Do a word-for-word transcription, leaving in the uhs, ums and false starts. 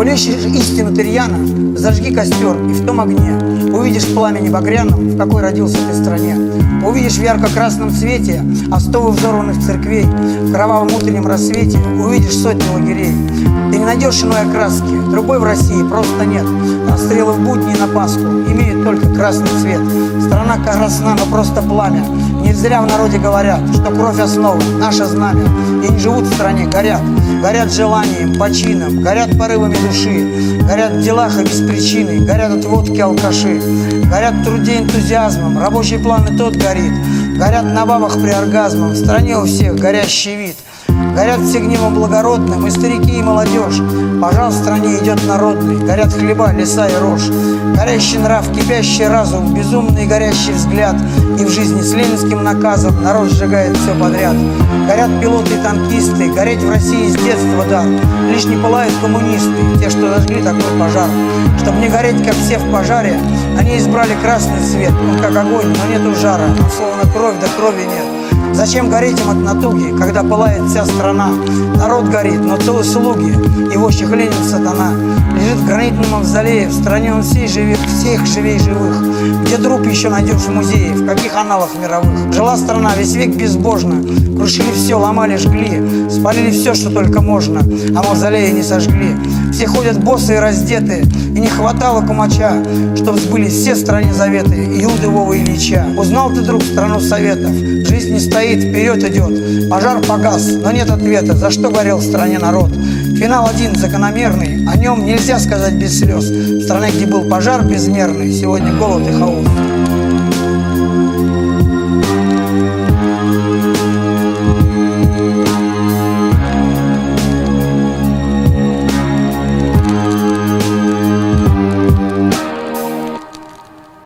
Коли ищешь истину ты рьяно, зажги костер, и в том огне увидишь в пламени багряном, в какой родился ты стране. Увидишь в ярко-красном цвете остовы взорванных церквей, в кровавом утреннем рассвете увидишь сотни лагерей. Ты не найдешь иной окраски, другой в России просто нет. Расстрелы в будни и на Пасху имеют только красный цвет. Страна красна, но просто пламя. Не зря в народе говорят, что кровь основа, наше знамя. И не живут в стране, горят. Горят желанием, почином, горят порывами души. Горят в делах и без причины, горят от водки алкаши. Горят в труде энтузиазмом, рабочий план и тот горит. Горят на бабах при оргазмом, в стране у всех горящий вид. Горят все гневом благородным, и старики, и молодежь. Пожар в стране идет народный, горят хлеба, леса и рожь. Горящий нрав, кипящий разум, безумный горящий взгляд. И в жизни с ленинским наказом народ сжигает все подряд. Горят пилоты и танкисты, гореть в России с детства дар. Лишь не пылают коммунисты, те, что зажгли такой пожар. Чтобы не гореть, как все в пожаре, они избрали красный цвет. Он как огонь, но нету жара, он словно кровь, да крови нет. Зачем гореть им от натуги, когда пылает вся страна? Народ горит, но целые слуги, его щехленит сатана. Лежит в гранитном мавзолее, в стране он всей живет, всех живей живых. Где труп еще найдешь в музее, в каких аналах мировых? Жила страна весь век безбожно, крушили все, ломали, жгли, спалили все, что только можно, а мавзолеи не сожгли. Все ходят босые и раздеты, и не хватало кумача, чтоб сбылись все в стране заветы Иуды, Вовы и Ильича. Узнал ты, друг, страну советов, жизнь не стоит, вперед идет. Пожар погас, но нет ответа, за что горел в стране народ. Финал один закономерный, о нем нельзя сказать без слез. В стране, где был пожар безмерный, сегодня голод и хаос.